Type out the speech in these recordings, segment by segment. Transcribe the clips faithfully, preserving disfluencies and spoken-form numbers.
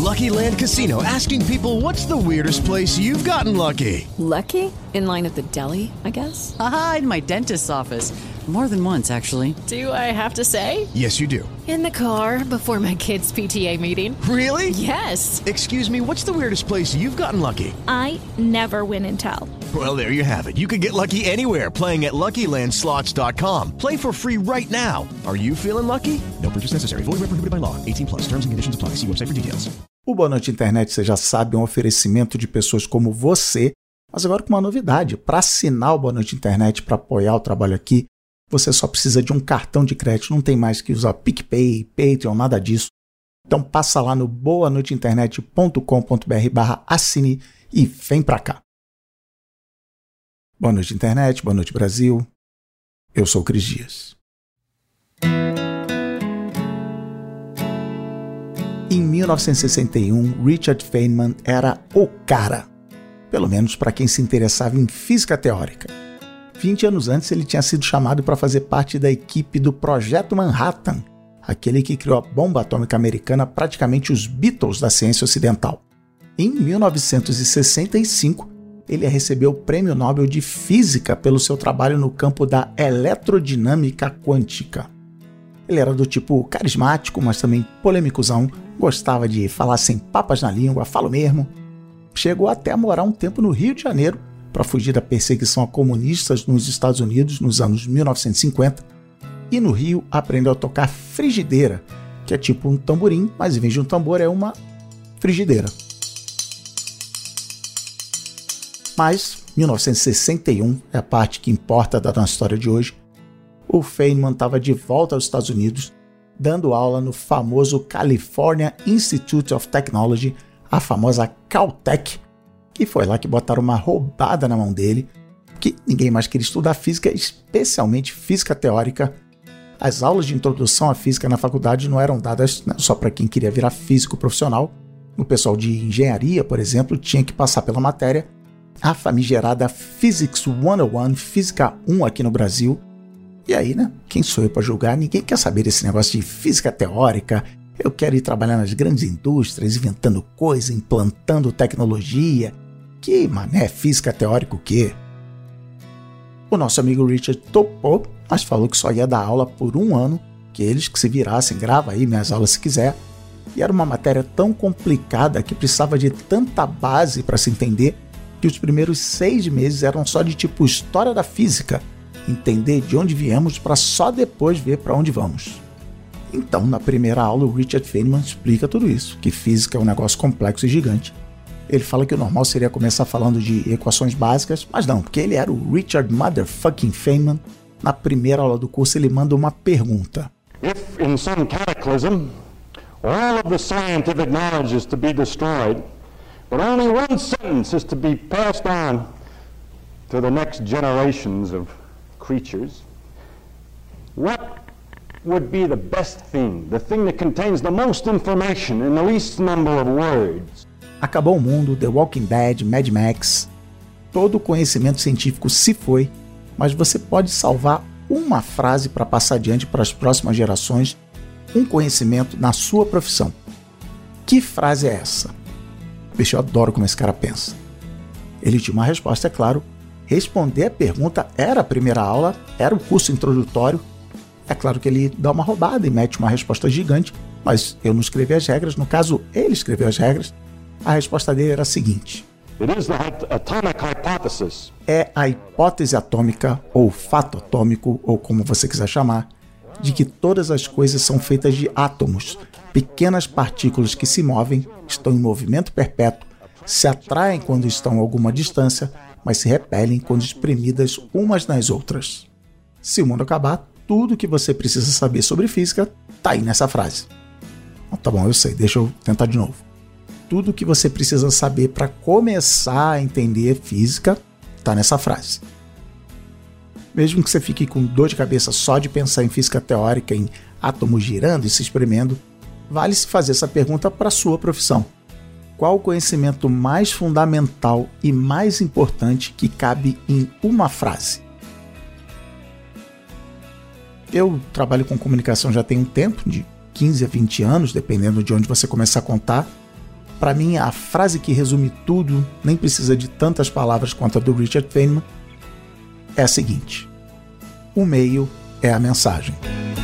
Lucky Land Casino, asking people, what's the weirdest place you've gotten lucky? Lucky? In line at the deli, I guess? Aha, in my dentist's office. More than once, actually. Do I have to say? Yes, you do. In the car before my kids' P T A meeting. Really? Yes. Excuse me, what's the weirdest place you've gotten lucky? I never win and tell. Well, there you have it. You can get lucky anywhere, playing at Lucky Land Slots dot com. Play for free right now. Are you feeling lucky? No purchase necessary. Void where prohibited by law. eighteen plus. Terms and conditions apply. See website for details. O Boa Noite Internet, você já sabe, é um oferecimento de pessoas como você, mas agora com uma novidade. Para assinar o Boa Noite Internet, para apoiar o trabalho aqui, você só precisa de um cartão de crédito, não tem mais que usar PicPay, Patreon, nada disso. Então passa lá no boa noite internet ponto com ponto b r barra assine e vem pra cá. Boa noite Internet, boa noite Brasil. Eu sou o Cris Dias. Em mil novecentos e sessenta e um, Richard Feynman era o cara, pelo menos para quem se interessava em física teórica. vinte anos antes, ele tinha sido chamado para fazer parte da equipe do Projeto Manhattan, aquele que criou a bomba atômica americana, praticamente os Beatles da ciência ocidental. Em mil novecentos e sessenta e cinco, ele recebeu o Prêmio Nobel de Física pelo seu trabalho no campo da eletrodinâmica quântica. Ele era do tipo carismático, mas também polêmicozão, gostava de falar sem papas na língua, falo mesmo. Chegou até a morar um tempo no Rio de Janeiro, para fugir da perseguição a comunistas nos Estados Unidos nos anos mil novecentos e cinquenta, e no Rio aprendeu a tocar frigideira, que é tipo um tamborim, mas em vez de um tambor é uma frigideira. Mas mil novecentos e sessenta e um é a parte que importa da nossa história de hoje. O Feynman estava de volta aos Estados Unidos, dando aula no famoso California Institute of Technology, a famosa Caltech, que foi lá que botaram uma roubada na mão dele, que ninguém mais queria estudar física, especialmente física teórica. As aulas de introdução à física na faculdade não eram dadas, né, só para quem queria virar físico profissional. O pessoal de engenharia, por exemplo, tinha que passar pela matéria, a famigerada Physics cento e um, Física um aqui no Brasil. E aí, né, quem sou eu para julgar? Ninguém quer saber desse negócio de física teórica. Eu quero ir trabalhar nas grandes indústrias, inventando coisa, implantando tecnologia. Que mané física teórica o quê? O nosso amigo Richard topou, mas falou que só ia dar aula por um ano, que eles que se virassem, grava aí minhas aulas se quiser. E era uma matéria tão complicada que precisava de tanta base para se entender que os primeiros seis meses eram só de tipo história da física, entender de onde viemos para só depois ver para onde vamos. Então, na primeira aula, o Richard Feynman explica tudo isso, que física é um negócio complexo e gigante. Ele fala que o normal seria começar falando de equações básicas, mas não, porque ele era o Richard Motherfucking Feynman. Na primeira aula do curso, ele manda uma pergunta. If in some cataclysm, all of the scientific knowledge is to be destroyed, but only one sentence is to be passed on to the next generations of creatures, what would be the best thing, the thing that contains the most information in the least number of words? Acabou o mundo, The Walking Dead, Mad Max. Todo o conhecimento científico se foi, mas você pode salvar uma frase para passar adiante para as próximas gerações, um conhecimento na sua profissão. Que frase é essa? Bicho, eu adoro como esse cara pensa. Ele tinha uma resposta, é claro. Responder a pergunta era a primeira aula, era o curso introdutório. É claro que ele dá uma roubada e mete uma resposta gigante, mas eu não escrevi as regras, no caso, ele escreveu as regras. A resposta dele era a seguinte: It is the atomic hypothesis. É a hipótese atômica, ou fato atômico, ou como você quiser chamar, de que todas as coisas são feitas de átomos, pequenas partículas que se movem, estão em movimento perpétuo, se atraem quando estão a alguma distância, mas se repelem quando espremidas umas nas outras. Se o mundo acabar, tudo que você precisa saber sobre física está aí nessa frase. Bom, tá bom, eu sei, deixa eu tentar de novo. Tudo o que você precisa saber para começar a entender física está nessa frase. Mesmo que você fique com dor de cabeça só de pensar em física teórica, em átomos girando e se espremendo, vale-se fazer essa pergunta para a sua profissão. Qual o conhecimento mais fundamental e mais importante que cabe em uma frase? Eu trabalho com comunicação já tem um tempo, de quinze a vinte anos, dependendo de onde você começar a contar. para mim, a frase que resume tudo, nem precisa de tantas palavras quanto a do Richard Feynman, é a seguinte: o meio é a mensagem.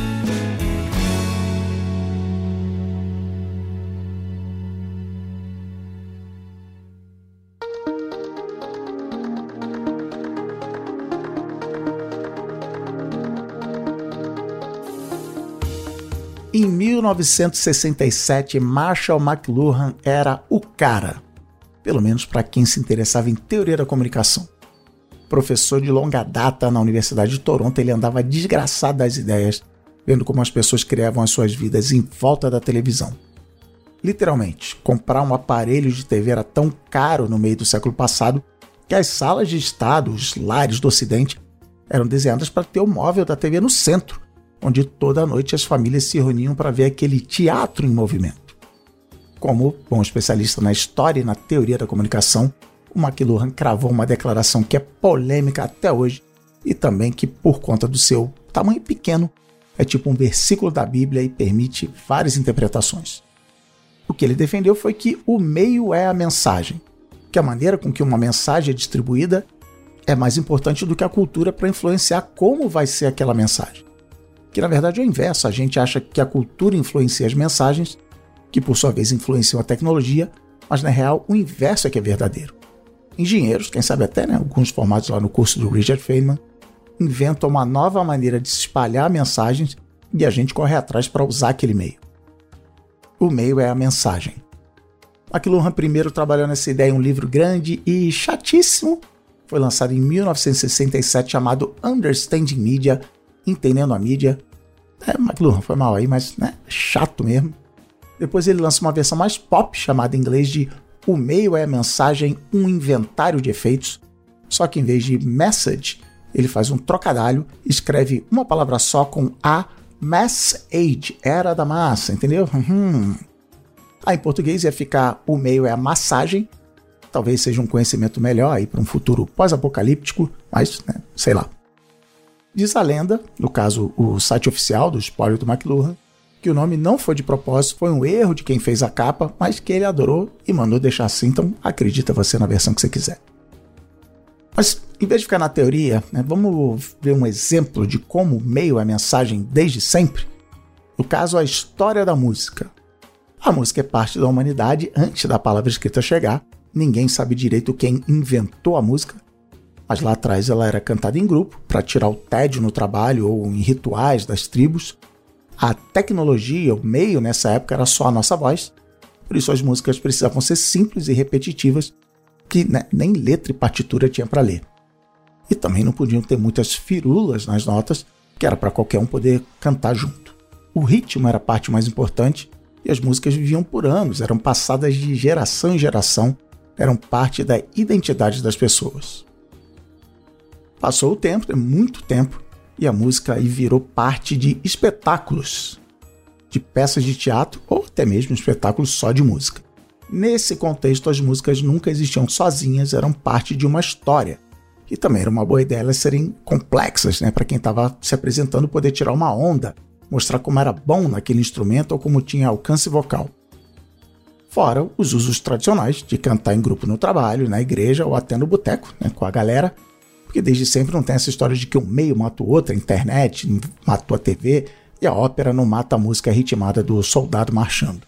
Em mil novecentos e sessenta e sete, Marshall McLuhan era o cara, pelo menos para quem se interessava em teoria da comunicação. Professor de longa data na Universidade de Toronto, ele andava desgraçado das ideias, vendo como as pessoas criavam as suas vidas em volta da televisão. Literalmente, comprar um aparelho de T V era tão caro no meio do século passado que as salas de estado, os lares do Ocidente, eram desenhadas para ter o móvel da T V no centro, onde toda noite as famílias se reuniam para ver aquele teatro em movimento. Como bom especialista na história e na teoria da comunicação, o McLuhan cravou uma declaração que é polêmica até hoje e também que, por conta do seu tamanho pequeno, é tipo um versículo da Bíblia e permite várias interpretações. O que ele defendeu foi que o meio é a mensagem, que a maneira com que uma mensagem é distribuída é mais importante do que a cultura para influenciar como vai ser aquela mensagem. Que na verdade é o inverso, a gente acha que a cultura influencia as mensagens, que por sua vez influenciam a tecnologia, mas na real o inverso é que é verdadeiro. Engenheiros, quem sabe até, né, alguns formados lá no curso do Richard Feynman, inventam uma nova maneira de se espalhar mensagens e a gente corre atrás para usar aquele meio. O meio é a mensagem. McLuhan primeiro trabalhou nessa ideia em um livro grande e chatíssimo, foi lançado em mil novecentos e sessenta e sete, chamado Understanding Media, Entendendo a Mídia. É, McLuhan foi mal aí, mas né, chato mesmo. Depois ele lança uma versão mais pop, chamada em inglês de O Meio é a Mensagem, um Inventário de Efeitos. Só que em vez de message, ele faz um trocadilho, escreve uma palavra só com a mass age, era da massa, entendeu? Uhum. Aí em português ia ficar O Meio é a Massagem. Talvez seja um conhecimento melhor aí para um futuro pós-apocalíptico, mas né, sei lá. Diz a lenda, no caso o site oficial do espólio do McLuhan, que o nome não foi de propósito, foi um erro de quem fez a capa, mas que ele adorou e mandou deixar assim, então acredita você na versão que você quiser. Mas, em vez de ficar na teoria, né, vamos ver um exemplo de como o meio é a mensagem desde sempre? No caso, a história da música. A música é parte da humanidade antes da palavra escrita chegar, ninguém sabe direito quem inventou a música, mas lá atrás ela era cantada em grupo para tirar o tédio no trabalho ou em rituais das tribos. A tecnologia, o meio nessa época era só a nossa voz, por isso as músicas precisavam ser simples e repetitivas, que né, nem letra e partitura tinha para ler. E também não podiam ter muitas firulas nas notas, que era para qualquer um poder cantar junto. O ritmo era a parte mais importante e as músicas viviam por anos, eram passadas de geração em geração, eram parte da identidade das pessoas. Passou o tempo, muito tempo, e a música aí virou parte de espetáculos, de peças de teatro ou até mesmo espetáculos só de música. Nesse contexto, as músicas nunca existiam sozinhas, eram parte de uma história. E também era uma boa ideia elas serem complexas, né, para quem estava se apresentando poder tirar uma onda, mostrar como era bom naquele instrumento ou como tinha alcance vocal. Fora os usos tradicionais de cantar em grupo no trabalho, na igreja ou até no boteco, né, com a galera, porque desde sempre não tem essa história de que um meio mata o outro, a internet matou a T V e a ópera não mata a música ritmada do soldado marchando.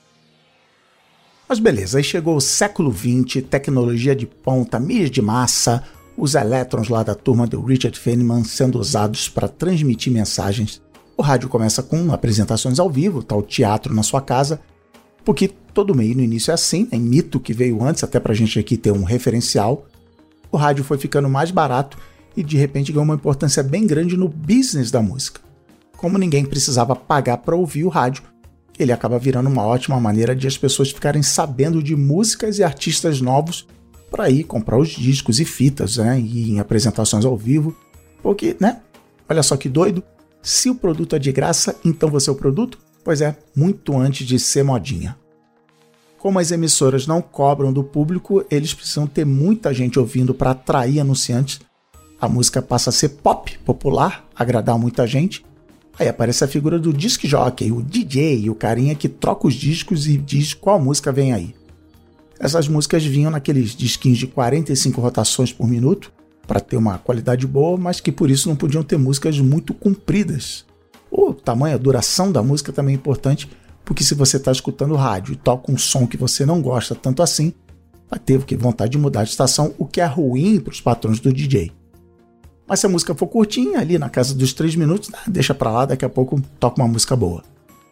Mas beleza, aí chegou o século vinte, tecnologia de ponta, mídia de massa, os elétrons lá da turma do Richard Feynman sendo usados para transmitir mensagens. O rádio começa com apresentações ao vivo, tal teatro na sua casa, porque todo meio no início é assim, é mito que veio antes, até pra gente aqui ter um referencial. O rádio foi ficando mais barato e de repente ganhou uma importância bem grande no business da música. Como ninguém precisava pagar para ouvir o rádio, ele acaba virando uma ótima maneira de as pessoas ficarem sabendo de músicas e artistas novos para ir comprar os discos e fitas, né, e em apresentações ao vivo, porque, né, olha só que doido, se o produto é de graça, então você é o produto? Pois é, muito antes de ser modinha. Como as emissoras não cobram do público, eles precisam ter muita gente ouvindo para atrair anunciantes. A música passa a ser pop, popular, agradar muita gente. Aí aparece a figura do disc jockey, o D J, o carinha que troca os discos e diz qual música vem aí. essas músicas vinham naqueles disquinhos de quarenta e cinco rotações por minuto, para ter uma qualidade boa, mas que por isso não podiam ter músicas muito compridas. O tamanho, a duração da música também é importante, porque se você está escutando rádio e toca um som que você não gosta tanto assim, vai ter que vontade de mudar de estação, o que é ruim para os patrões do D J. Mas se a música for curtinha, ali na casa dos três minutos, deixa para lá, daqui a pouco toca uma música boa.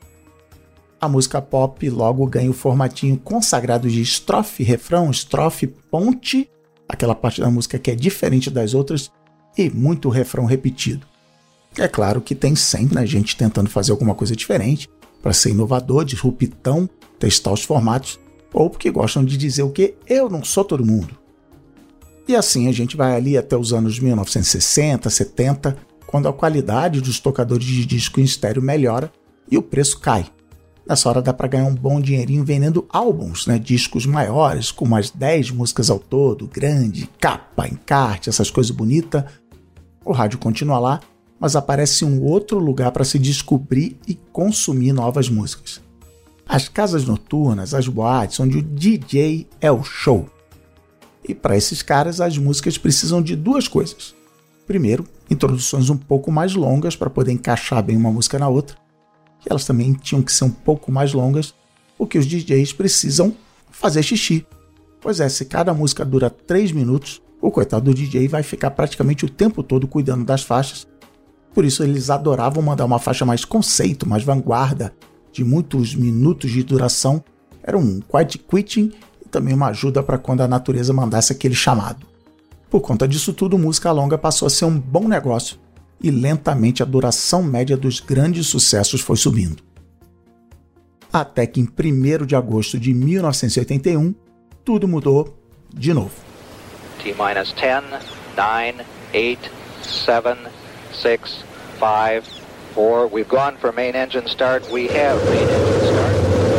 A música pop logo ganha o formatinho consagrado de estrofe, refrão, estrofe, ponte, aquela parte da música que é diferente das outras, e muito refrão repetido. É claro que tem sempre a gente tentando fazer alguma coisa diferente, para ser inovador, disruptão, testar os formatos, ou porque gostam de dizer o que eu não sou todo mundo. E assim a gente vai ali até os anos mil novecentos e sessenta, setenta, quando a qualidade dos tocadores de disco em estéreo melhora e o preço cai. Nessa hora dá para ganhar um bom dinheirinho vendendo álbuns, né, discos maiores, com mais dez músicas ao todo, grande, capa, encarte, essas coisas bonitas. O rádio continua lá, mas aparece um outro lugar para se descobrir e consumir novas músicas. As casas noturnas, as boates, onde o D J é o show. E para esses caras as músicas precisam de duas coisas. Primeiro, introduções um pouco mais longas para poder encaixar bem uma música na outra. E elas também tinham que ser um pouco mais longas, porque os D Js precisam fazer xixi. Pois é, se cada música dura três minutos, o coitado do D J vai ficar praticamente o tempo todo cuidando das faixas. Por isso eles adoravam mandar uma faixa mais conceito, mais vanguarda, de muitos minutos de duração. Era um quiet quitting e também uma ajuda para quando a natureza mandasse aquele chamado. Por conta disso tudo, música longa passou a ser um bom negócio, e lentamente a duração média dos grandes sucessos foi subindo. Até que em primeiro de agosto de mil novecentos e oitenta e um, tudo mudou de novo. T-minus ten, nine, eight, seven, six, five, four. We've gone for main engine start. We have main engine start.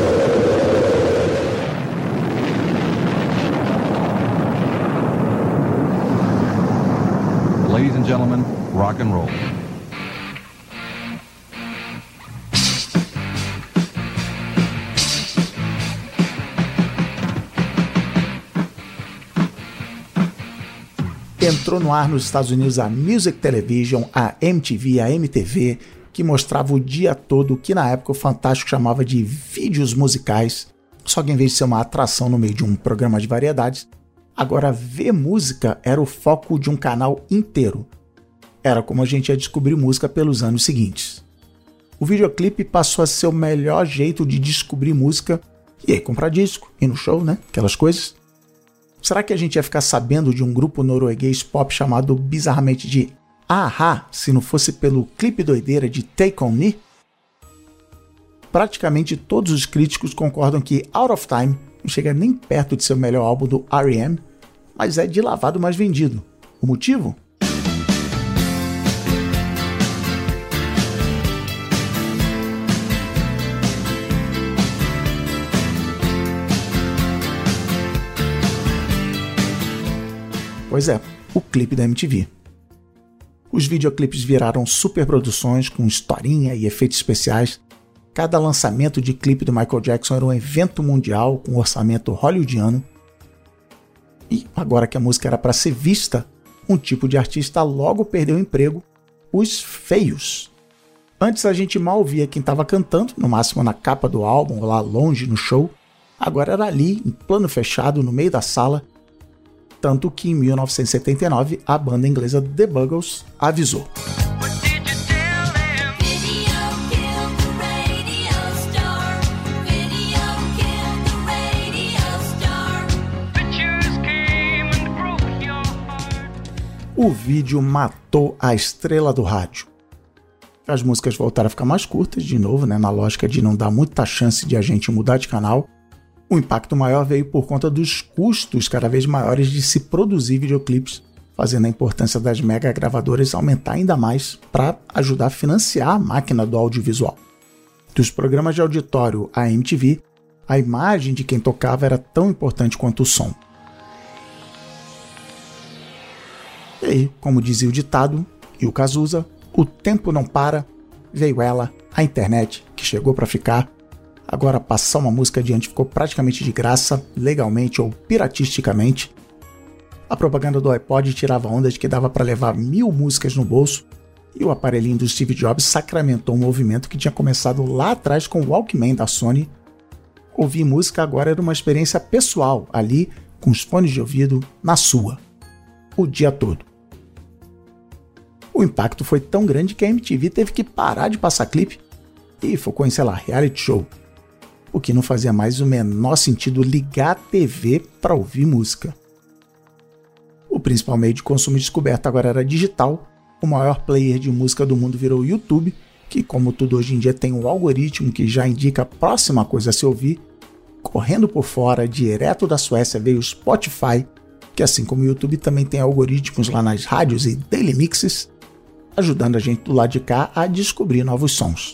Ladies and gentlemen, rock and roll. Entrou no ar nos Estados Unidos a Music Television, a M T V, a M T V, que mostrava o dia todo o que na época o Fantástico chamava de vídeos musicais, só que em vez de ser uma atração no meio de um programa de variedades, agora ver música era o foco de um canal inteiro. Era como a gente ia descobrir música pelos anos seguintes. O videoclipe passou a ser o melhor jeito de descobrir música, e aí comprar disco, ir no show, né? Aquelas coisas. Será que a gente ia ficar sabendo de um grupo norueguês pop chamado bizarramente de A-ha se não fosse pelo clipe doideira de Take On Me? Praticamente todos os críticos concordam que Out of Time não chega nem perto de ser o melhor álbum do R E M, mas é de lavado mais vendido. O motivo? Pois é, o clipe da M T V. Os videoclipes viraram superproduções com historinha e efeitos especiais. Cada lançamento de clipe do Michael Jackson era um evento mundial com orçamento hollywoodiano. E agora que a música era para ser vista, um tipo de artista logo perdeu o emprego, os feios. Antes a gente mal via quem estava cantando, no máximo na capa do álbum, lá longe no show. Agora era ali, em plano fechado, no meio da sala. Tanto que em mil novecentos e setenta e nove a banda inglesa The Buggles avisou. O vídeo matou a estrela do rádio. As músicas voltaram a ficar mais curtas, de novo, né, na lógica de não dar muita chance de a gente mudar de canal. O impacto maior veio por conta dos custos cada vez maiores de se produzir videoclipes, fazendo a importância das mega gravadoras aumentar ainda mais para ajudar a financiar a máquina do audiovisual. Dos programas de auditório à M T V, a imagem de quem tocava era tão importante quanto o som. E aí, como dizia o ditado, e o Cazuza, o tempo não para, veio ela, a internet, que chegou para ficar. Agora passar uma música adiante ficou praticamente de graça, legalmente ou piratisticamente. A propaganda do iPod tirava onda de que dava para levar mil músicas no bolso, e o aparelhinho do Steve Jobs sacramentou um movimento que tinha começado lá atrás com o Walkman da Sony. Ouvir música agora era uma experiência pessoal, ali, com os fones de ouvido, na sua, o dia todo. O impacto foi tão grande que a M T V teve que parar de passar clipe e focou em, sei lá, reality show, o que não fazia mais o menor sentido ligar a T V para ouvir música. O principal meio de consumo e descoberta agora era digital. O maior player de música do mundo virou o YouTube, que, como tudo hoje em dia, tem um algoritmo que já indica a próxima coisa a se ouvir. Correndo por fora, direto da Suécia, veio o Spotify, que, assim como o YouTube, também tem algoritmos lá nas rádios e daily mixes, ajudando a gente do lado de cá a descobrir novos sons.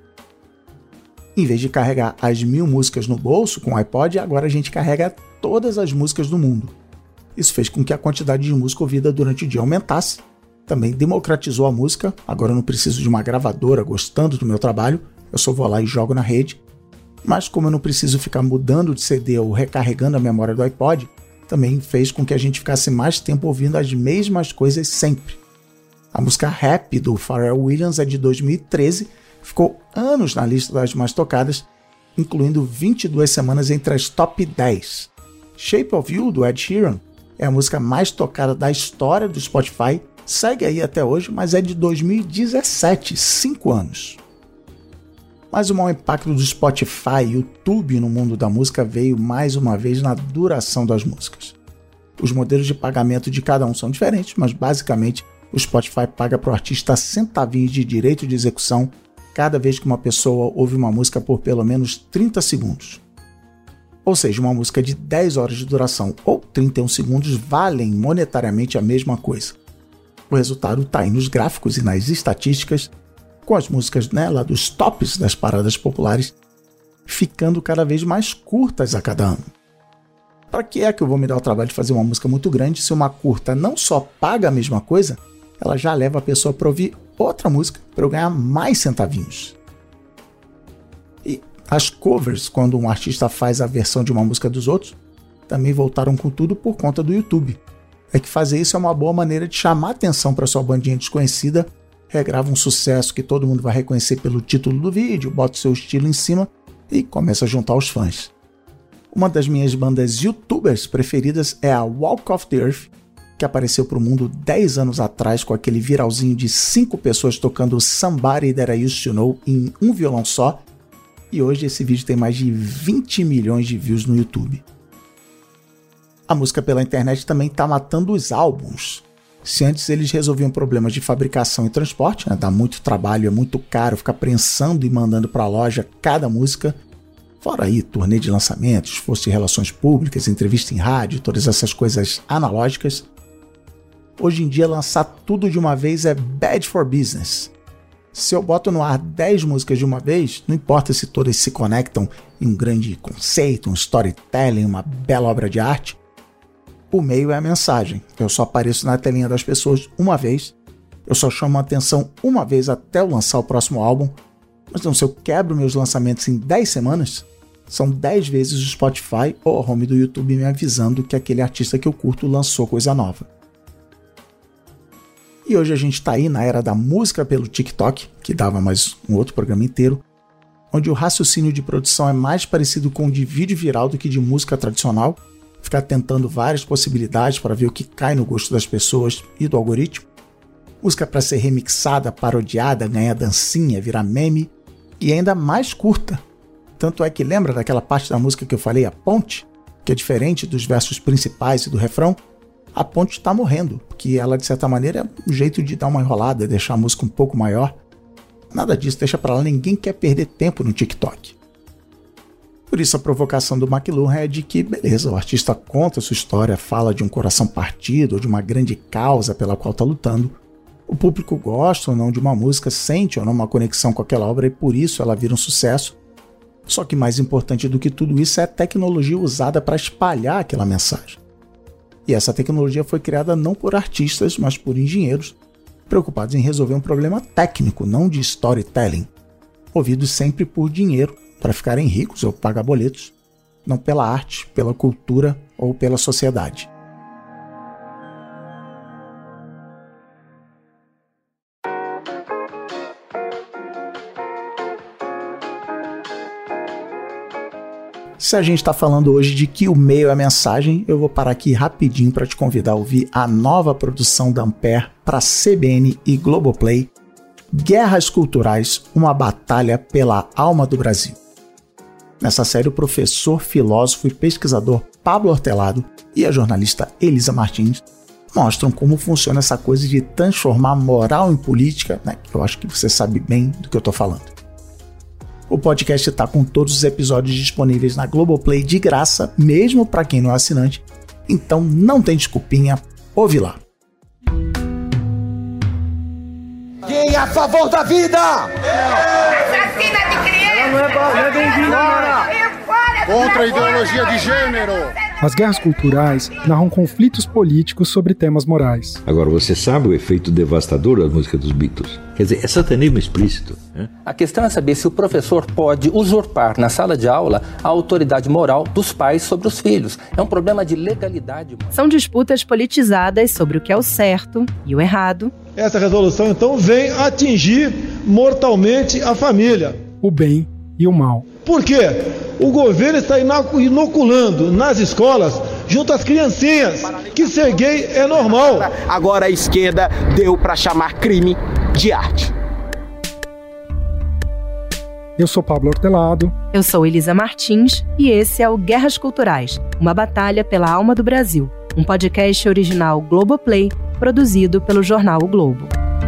Em vez de carregar as mil músicas no bolso com o iPod, agora a gente carrega todas as músicas do mundo. Isso fez com que a quantidade de música ouvida durante o dia aumentasse. Também democratizou a música. Agora eu não preciso de uma gravadora gostando do meu trabalho, eu só vou lá e jogo na rede. Mas como eu não preciso ficar mudando de C D ou recarregando a memória do iPod, também fez com que a gente ficasse mais tempo ouvindo as mesmas coisas sempre. A música Rap do Pharrell Williams é de dois mil e treze, ficou anos na lista das mais tocadas, incluindo vinte e duas semanas entre as top dez. Shape of You, do Ed Sheeran, é a música mais tocada da história do Spotify, segue aí até hoje, mas é de dois mil e dezessete, cinco anos. Mas o maior impacto do Spotify e YouTube no mundo da música veio mais uma vez na duração das músicas. Os modelos de pagamento de cada um são diferentes, mas basicamente o Spotify paga para o artista centavinhos de direito de execução cada vez que uma pessoa ouve uma música por pelo menos trinta segundos. Ou seja, uma música de dez horas de duração ou trinta e um segundos valem monetariamente a mesma coisa. O resultado está aí nos gráficos e nas estatísticas, com as músicas, né, lá dos tops das paradas populares ficando cada vez mais curtas a cada ano. Para que é que eu vou me dar o trabalho de fazer uma música muito grande se uma curta não só paga a mesma coisa, ela já leva a pessoa para ouvir outra música para eu ganhar mais centavinhos? E as covers, quando um artista faz a versão de uma música dos outros, também voltaram com tudo por conta do YouTube. É que fazer isso é uma boa maneira de chamar atenção para sua bandinha desconhecida, regrava um sucesso que todo mundo vai reconhecer pelo título do vídeo, bota o seu estilo em cima e começa a juntar os fãs. Uma das minhas bandas youtubers preferidas é a Walk of the Earth, que apareceu para o mundo dez anos atrás com aquele viralzinho de cinco pessoas tocando Somebody That I Used to Know em um violão só, e hoje esse vídeo tem mais de vinte milhões de views no YouTube. A música pela internet também está matando os álbuns. Se antes eles resolviam problemas de fabricação e transporte, né, dá muito trabalho, é muito caro ficar prensando e mandando para a loja cada música, fora aí turnê de lançamentos, esforço de relações públicas, entrevista em rádio, todas essas coisas analógicas, hoje em dia lançar tudo de uma vez é bad for business. Se eu boto no ar dez músicas de uma vez, não importa se todas se conectam em um grande conceito, um storytelling, uma bela obra de arte, o meio é a mensagem. Eu só apareço na telinha das pessoas uma vez, eu só chamo a atenção uma vez até eu lançar o próximo álbum, mas não, se eu quebro meus lançamentos em dez semanas, são dez vezes o Spotify ou a home do YouTube me avisando que aquele artista que eu curto lançou coisa nova. E hoje a gente está aí na era da música pelo TikTok, que dava mais um outro programa inteiro, onde o raciocínio de produção é mais parecido com o de vídeo viral do que de música tradicional, ficar tentando várias possibilidades para ver o que cai no gosto das pessoas e do algoritmo. Música para ser remixada, parodiada, ganhar dancinha, virar meme e ainda mais curta. Tanto é que lembra daquela parte da música que eu falei, a ponte, que é diferente dos versos principais e do refrão? A ponte está morrendo, porque ela de certa maneira é um jeito de dar uma enrolada, deixar a música um pouco maior. Nada disso, deixa para lá, ninguém quer perder tempo no TikTok. Por isso a provocação do McLuhan é de que, beleza, o artista conta a sua história, fala de um coração partido ou de uma grande causa pela qual está lutando. O público gosta ou não de uma música, sente ou não uma conexão com aquela obra e por isso ela vira um sucesso. Só que mais importante do que tudo isso é a tecnologia usada para espalhar aquela mensagem. E essa tecnologia foi criada não por artistas, mas por engenheiros, preocupados em resolver um problema técnico, não de storytelling, movidos sempre por dinheiro, para ficarem ricos ou pagar boletos, não pela arte, pela cultura ou pela sociedade. Se a gente está falando hoje de que o meio é a mensagem, eu vou parar aqui rapidinho para te convidar a ouvir a nova produção da Ampere para C B N e Globoplay, Guerras Culturais, uma batalha pela alma do Brasil. Nessa série, o professor, filósofo e pesquisador Pablo Hortelado e a jornalista Elisa Martins mostram como funciona essa coisa de transformar moral em política, né? Eu acho que você sabe bem do que eu estou falando. O podcast está com todos os episódios disponíveis na Globoplay de graça, mesmo para quem não é assinante, então não tem desculpinha, ouve lá. Quem é a favor da vida? Assassina de criança! Ela não é, não é bem-vinda, Mara! Contra a ideologia de gênero! As guerras culturais narram conflitos políticos sobre temas morais. Agora, você sabe o efeito devastador da música dos Beatles? Quer dizer, é satanismo explícito. Né? A questão é saber se o professor pode usurpar na sala de aula a autoridade moral dos pais sobre os filhos. É um problema de legalidade moral. São disputas politizadas sobre o que é o certo e o errado. Essa resolução, então, vem atingir mortalmente a família. O bem e o mal. Por quê? O governo está inoculando nas escolas, junto às criancinhas, que ser gay é normal. Agora a esquerda deu para chamar crime de arte. Eu sou Pablo Hortelado. Eu sou Elisa Martins e esse é o Guerras Culturais, uma batalha pela alma do Brasil, um podcast original Globoplay, produzido pelo jornal O Globo.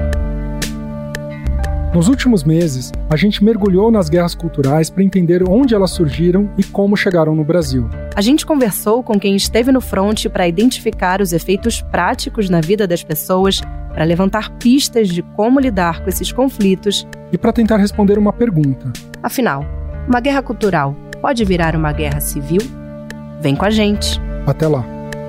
Nos últimos meses, a gente mergulhou nas guerras culturais para entender onde elas surgiram e como chegaram no Brasil. A gente conversou com quem esteve no fronte para identificar os efeitos práticos na vida das pessoas, para levantar pistas de como lidar com esses conflitos e para tentar responder uma pergunta. Afinal, uma guerra cultural pode virar uma guerra civil? Vem com a gente. Até lá.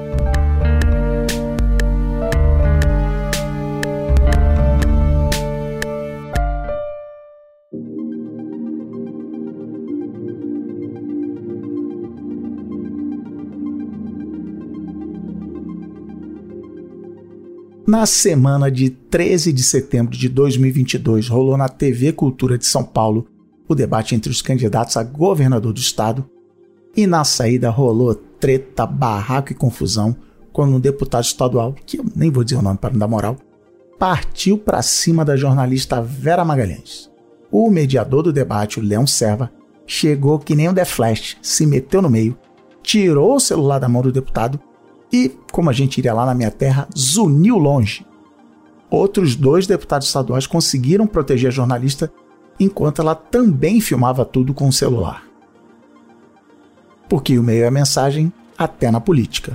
Na semana de treze de setembro de dois mil e vinte e dois, rolou na T V Cultura de São Paulo o debate entre os candidatos a governador do estado e na saída rolou treta, barraco e confusão quando um deputado estadual, que eu nem vou dizer o nome para não dar moral, partiu para cima da jornalista Vera Magalhães. O mediador do debate, o Leão Serva, chegou que nem um The Flash, se meteu no meio, tirou o celular da mão do deputado e, como a gente iria lá na minha terra, zuniu longe. Outros dois deputados estaduais conseguiram proteger a jornalista enquanto ela também filmava tudo com o celular. Porque o meio é a mensagem até na política.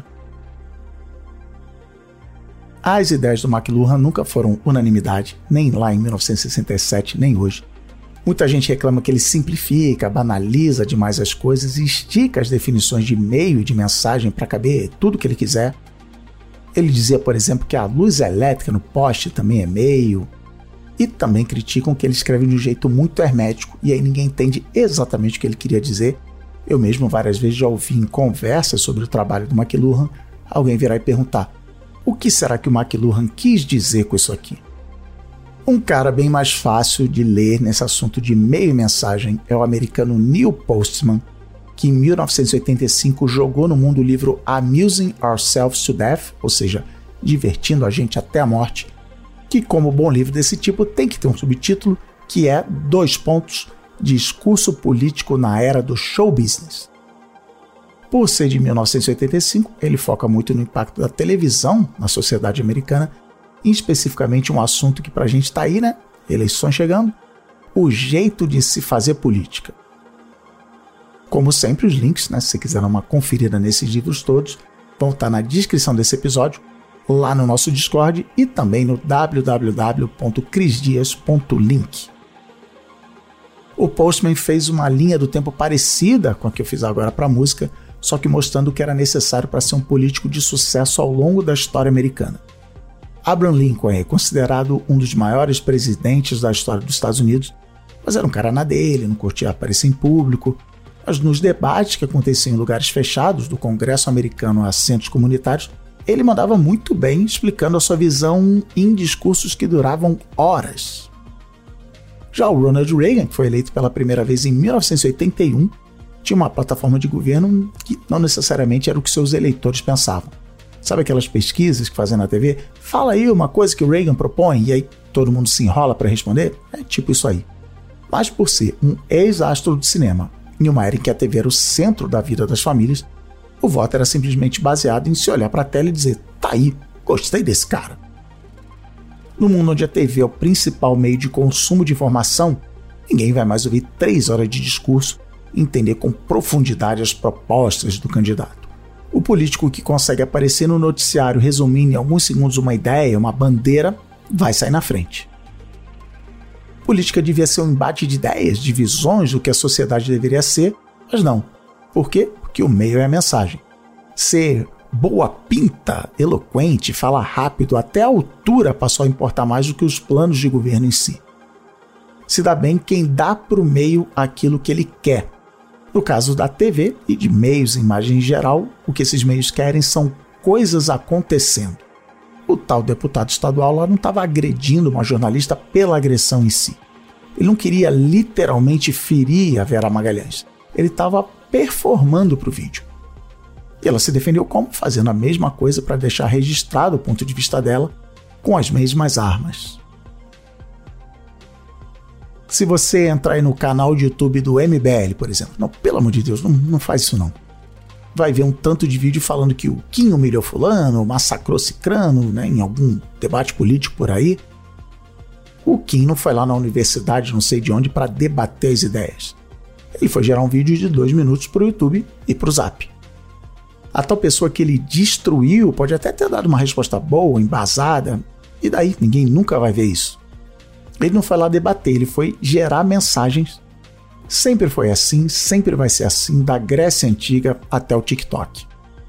As ideias do McLuhan nunca foram unanimidade, nem lá em mil novecentos e sessenta e sete, nem hoje. Muita gente reclama que ele simplifica, banaliza demais as coisas e estica as definições de meio e de mensagem para caber tudo que ele quiser. Ele dizia, por exemplo, que a luz elétrica no poste também é meio. E também criticam que ele escreve de um jeito muito hermético e aí ninguém entende exatamente o que ele queria dizer. Eu mesmo várias vezes já ouvi em conversas sobre o trabalho do McLuhan alguém virar e perguntar: o que será que o McLuhan quis dizer com isso aqui? Um cara bem mais fácil de ler nesse assunto de meio e mensagem é o americano Neil Postman, que em mil novecentos e oitenta e cinco jogou no mundo o livro Amusing Ourselves to Death, ou seja, divertindo a gente até a morte, que como bom livro desse tipo tem que ter um subtítulo que é, dois pontos, Discurso Político na Era do Show Business. Por ser de mil novecentos e oitenta e cinco, ele foca muito no impacto da televisão na sociedade americana, e especificamente um assunto que pra gente tá aí, né? Eleições chegando, o jeito de se fazer política. Como sempre, os links, né, se você quiser dar uma conferida nesses livros todos, vão estar na descrição desse episódio, lá no nosso Discord e também no w w w ponto cris dias ponto link. O Postman fez uma linha do tempo parecida com a que eu fiz agora para a música, só que mostrando o que era necessário para ser um político de sucesso ao longo da história americana. Abraham Lincoln é considerado um dos maiores presidentes da história dos Estados Unidos mas era um cara na dele, não curtia aparecer em público. Mas nos debates que aconteciam em lugares fechados, do Congresso americano a centros comunitários, ele mandava muito bem, explicando a sua visão em discursos que duravam horas. Já o Ronald Reagan, que foi eleito pela primeira vez em mil novecentos e oitenta e um, tinha uma plataforma de governo que não necessariamente era o que seus eleitores pensavam. Sabe aquelas pesquisas que fazem na T V? Fala aí uma coisa que o Reagan propõe e aí todo mundo se enrola para responder? É tipo isso aí. Mas por ser um ex-astro do cinema, em uma era em que a T V era o centro da vida das famílias, o voto era simplesmente baseado em se olhar para a tela e dizer: tá aí, gostei desse cara. No mundo onde a T V é o principal meio de consumo de informação, ninguém vai mais ouvir três horas de discurso e entender com profundidade as propostas do candidato. O político que consegue aparecer no noticiário resumindo em alguns segundos uma ideia, uma bandeira, vai sair na frente. Política devia ser um embate de ideias, de visões do que a sociedade deveria ser, mas não. Por quê? Porque o meio é a mensagem. Ser boa pinta, eloquente, falar rápido até a altura passou a importar mais do que os planos de governo em si. Se dá bem quem dá para o meio aquilo que ele quer. No caso da T V e de meios e imagem em geral, o que esses meios querem são coisas acontecendo. O tal deputado estadual lá não estava agredindo uma jornalista pela agressão em si. Ele não queria literalmente ferir a Vera Magalhães. Ele estava performando para o vídeo. E ela se defendeu como? Fazendo a mesma coisa para deixar registrado o ponto de vista dela com as mesmas armas. Se você entrar aí no canal de YouTube do M B L, por exemplo, não, pelo amor de Deus, não, não faz isso não. Vai ver um tanto de vídeo falando que o Kim humilhou fulano, massacrou cicrano, né, em algum debate político por aí. O Kim não foi lá na universidade, não sei de onde, para debater as ideias. Ele foi gerar um vídeo de dois minutos para o YouTube e para o Zap. A tal pessoa que ele destruiu pode até ter dado uma resposta boa, embasada, e daí ninguém nunca vai ver isso. Ele não foi lá debater, ele foi gerar mensagens. Sempre foi assim, sempre vai ser assim, da Grécia Antiga até o TikTok.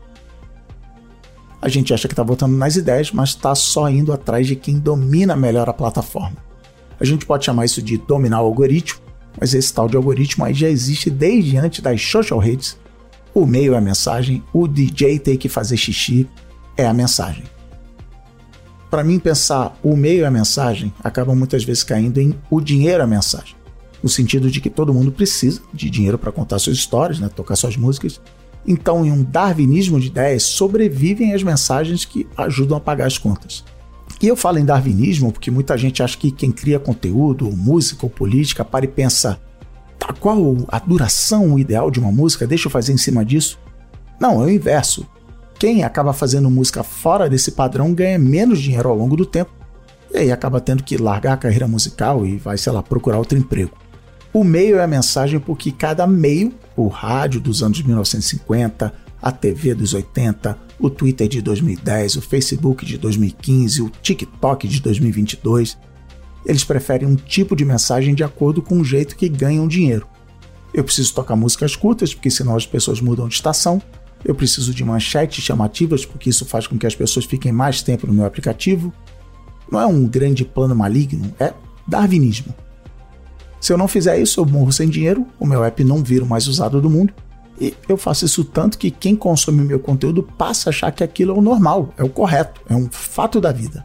A gente acha que está votando nas ideias, mas está só indo atrás de quem domina melhor a plataforma. A gente pode chamar isso de dominar o algoritmo, mas esse tal de algoritmo aí já existe desde antes das social redes. O meio é a mensagem, o D J tem que fazer xixi, é a mensagem. Para mim, pensar o meio é a mensagem acaba muitas vezes caindo em o dinheiro é a mensagem. No sentido de que todo mundo precisa de dinheiro para contar suas histórias, né, tocar suas músicas. Então, em um darwinismo de ideias, sobrevivem as mensagens que ajudam a pagar as contas. E eu falo em darwinismo porque muita gente acha que quem cria conteúdo, música ou política, para e pensa: tá, qual a duração ideal de uma música? Deixa eu fazer em cima disso. Não, é o inverso. Quem acaba fazendo música fora desse padrão ganha menos dinheiro ao longo do tempo e aí acaba tendo que largar a carreira musical e vai, sei lá, procurar outro emprego. O meio é a mensagem porque cada meio, o rádio dos anos mil novecentos e cinquenta, a T V dos oitenta, o Twitter de dois mil e dez, o Facebook de dois mil e quinze, o TikTok de dois mil e vinte e dois, eles preferem um tipo de mensagem de acordo com o jeito que ganham dinheiro. Eu preciso tocar músicas curtas porque senão as pessoas mudam de estação. Eu preciso de manchetes chamativas porque isso faz com que as pessoas fiquem mais tempo no meu aplicativo. Não é um grande plano maligno, é darwinismo. Se eu não fizer isso, eu morro sem dinheiro, o meu app não vira o mais usado do mundo, e eu faço isso tanto que quem consome meu conteúdo passa a achar que aquilo é o normal, é o correto, é um fato da vida.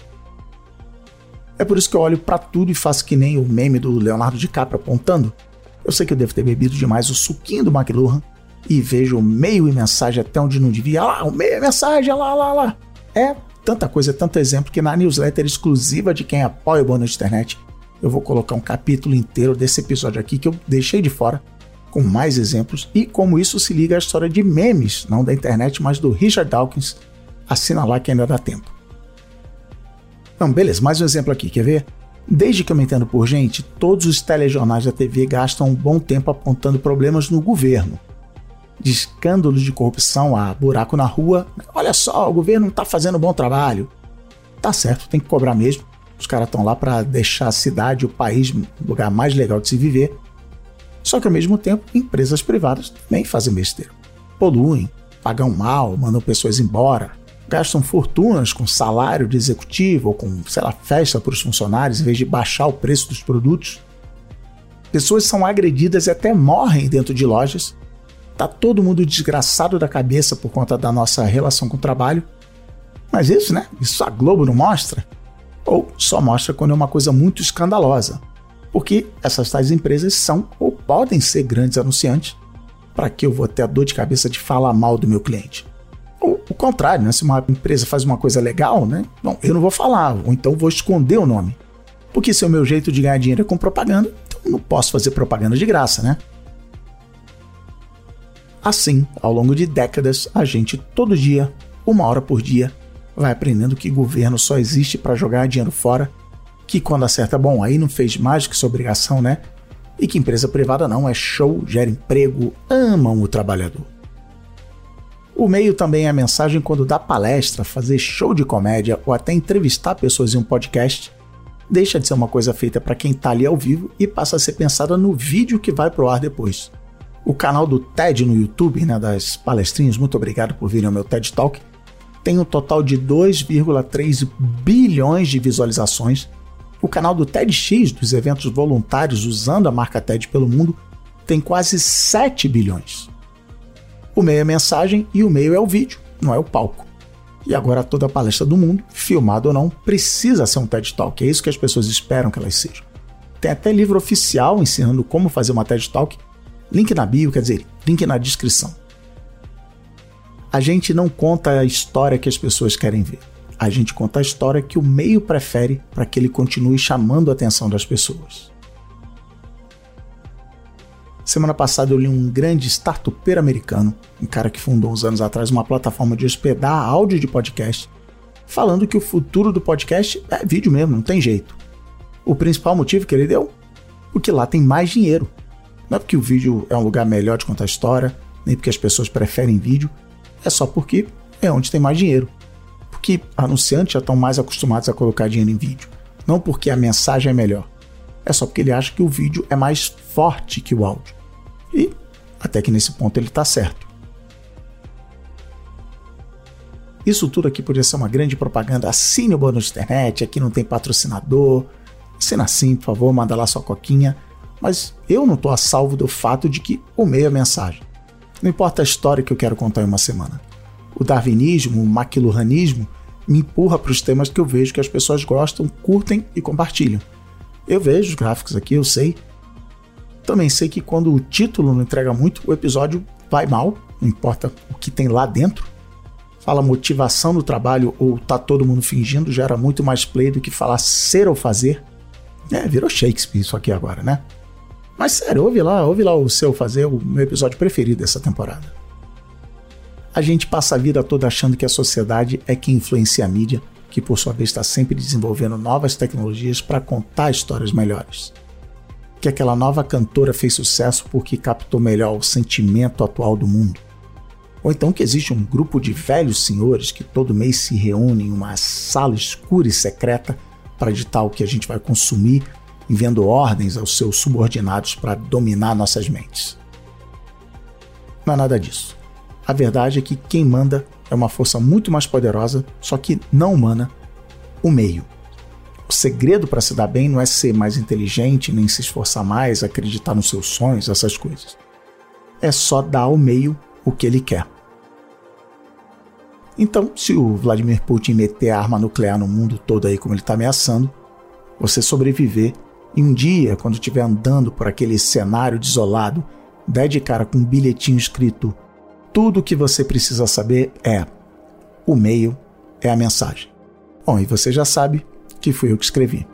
É por isso que eu olho pra tudo e faço que nem o meme do Leonardo DiCaprio apontando. Eu sei que eu devo ter bebido demais o suquinho do McLuhan e vejo o meio e mensagem até onde não devia. Ah lá, o meio e mensagem, lá, lá, lá. É tanta coisa, é tanto exemplo que na newsletter exclusiva de quem apoia o Boa Noite Internet eu vou colocar um capítulo inteiro desse episódio aqui que eu deixei de fora, com mais exemplos e como isso se liga à história de memes, não da internet, mas do Richard Dawkins. Assina lá que ainda dá tempo. Não, beleza, mais um exemplo aqui, quer ver? Desde que eu me entendo por gente, todos os telejornais da T V gastam um bom tempo apontando problemas no governo. De escândalos de corrupção a buraco na rua. Olha só, o governo não está fazendo um bom trabalho. Tá certo, tem que cobrar mesmo. Os caras estão lá para deixar a cidade, o país, um lugar mais legal de se viver. Só que ao mesmo tempo, empresas privadas também fazem besteira. Poluem, pagam mal, mandam pessoas embora, gastam fortunas com salário de executivo ou com, sei lá, festa para os funcionários em vez de baixar o preço dos produtos. Pessoas são agredidas e até morrem dentro de lojas. Tá todo mundo desgraçado da cabeça por conta da nossa relação com o trabalho. Mas isso, né? Isso a Globo não mostra. Ou só mostra quando é uma coisa muito escandalosa. Porque essas tais empresas são ou podem ser grandes anunciantes. Para que eu vou ter a dor de cabeça de falar mal do meu cliente? Ou o contrário, né? Se uma empresa faz uma coisa legal, né? Bom, eu não vou falar, ou então vou esconder o nome. Porque se é o meu jeito de ganhar dinheiro é com propaganda, então eu não posso fazer propaganda de graça, né? Assim, ao longo de décadas, a gente todo dia, uma hora por dia, vai aprendendo que governo só existe para jogar dinheiro fora, que quando acerta, bom, aí não fez mais do que sua obrigação, né? E que empresa privada não, é show, gera emprego, amam o trabalhador. O meio também é a mensagem quando dá palestra, fazer show de comédia ou até entrevistar pessoas em um podcast, deixa de ser uma coisa feita para quem está ali ao vivo e passa a ser pensada no vídeo que vai pro ar depois. O canal do TED no YouTube, né, das palestrinhas, muito obrigado por virem ao meu TED Talk, tem um total de dois vírgula três bilhões de visualizações. O canal do TEDx, dos eventos voluntários usando a marca TED pelo mundo, tem quase sete bilhões. O meio é mensagem e o meio é o vídeo, não é o palco. E agora toda palestra do mundo, filmada ou não, precisa ser um TED Talk, é isso que as pessoas esperam que elas sejam. Tem até livro oficial ensinando como fazer uma TED Talk, link na bio, quer dizer, link na descrição. A gente não conta a história que as pessoas querem ver. A gente conta a história que o meio prefere para que ele continue chamando a atenção das pessoas. Semana passada eu li um grande startupeiro americano, um cara que fundou uns anos atrás uma plataforma de hospedar áudio de podcast, falando que o futuro do podcast é vídeo mesmo, não tem jeito. O principal motivo que ele deu? Porque lá tem mais dinheiro. Não é porque o vídeo é um lugar melhor de contar história, nem porque as pessoas preferem vídeo, é só porque é onde tem mais dinheiro. Porque anunciantes já estão mais acostumados a colocar dinheiro em vídeo, não porque a mensagem é melhor. É só porque ele acha que o vídeo é mais forte que o áudio. E até que nesse ponto ele está certo. Isso tudo aqui podia ser uma grande propaganda. Assine o Bônus de Internet, aqui não tem patrocinador. Assina assim, por favor, manda lá sua coquinha. Mas eu não estou a salvo do fato de que o meio é mensagem. Não importa a história que eu quero contar em uma semana. O darwinismo, o maquiluhanismo, me empurra para os temas que eu vejo que as pessoas gostam, curtem e compartilham. Eu vejo os gráficos aqui, eu sei. Também sei que quando o título não entrega muito, o episódio vai mal, não importa o que tem lá dentro. Fala motivação no trabalho ou tá todo mundo fingindo, gera muito mais play do que falar ser ou fazer. É, virou Shakespeare isso aqui agora, né? Mas sério, ouve lá, ouve lá o Seu Fazer, o meu episódio preferido dessa temporada. A gente passa a vida toda achando que a sociedade é quem influencia a mídia, que por sua vez está sempre desenvolvendo novas tecnologias para contar histórias melhores. Que aquela nova cantora fez sucesso porque captou melhor o sentimento atual do mundo. Ou então que existe um grupo de velhos senhores que todo mês se reúnem em uma sala escura e secreta para ditar o que a gente vai consumir, enviando ordens aos seus subordinados para dominar nossas mentes. Não é nada disso. A verdade é que quem manda é uma força muito mais poderosa, só que não humana, o meio. O segredo para se dar bem não é ser mais inteligente, nem se esforçar mais, acreditar nos seus sonhos, essas coisas. É só dar ao meio o que ele quer. Então, se o Vladimir Putin meter a arma nuclear no mundo todo aí como ele está ameaçando, você sobreviver e um dia, quando estiver andando por aquele cenário desolado, der de cara com um bilhetinho escrito: tudo o que você precisa saber é o meio é a mensagem. Bom, e você já sabe que fui eu que escrevi.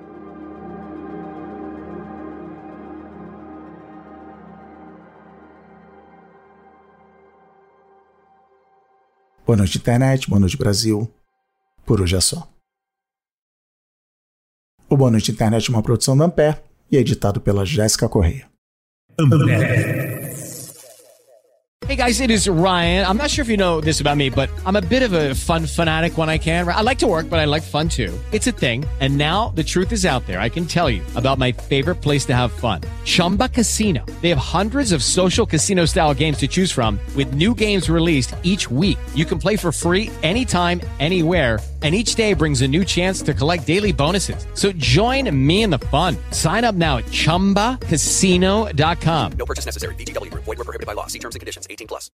Boa noite, internet, boa noite, Brasil. Por hoje é só. O Boa Noite Internet é uma produção da Ampere e é editado pela Jéssica Correia. Hey guys, it is Ryan. I'm not sure if you know this about me, but I'm a bit of a fun fanatic when I can. I like to work, but I like fun too. It's a thing. And now the truth is out there. I can tell you about my favorite place to have fun. Chumba Casino. They have hundreds of social casino style games to choose from with new games released each week. You can play for free anytime, anywhere. And each day brings a new chance to collect daily bonuses. So join me in the fun. Sign up now at chumba casino dot com. No purchase necessary. V G W Group. Void where prohibited by law. See terms and conditions. eighteen plus.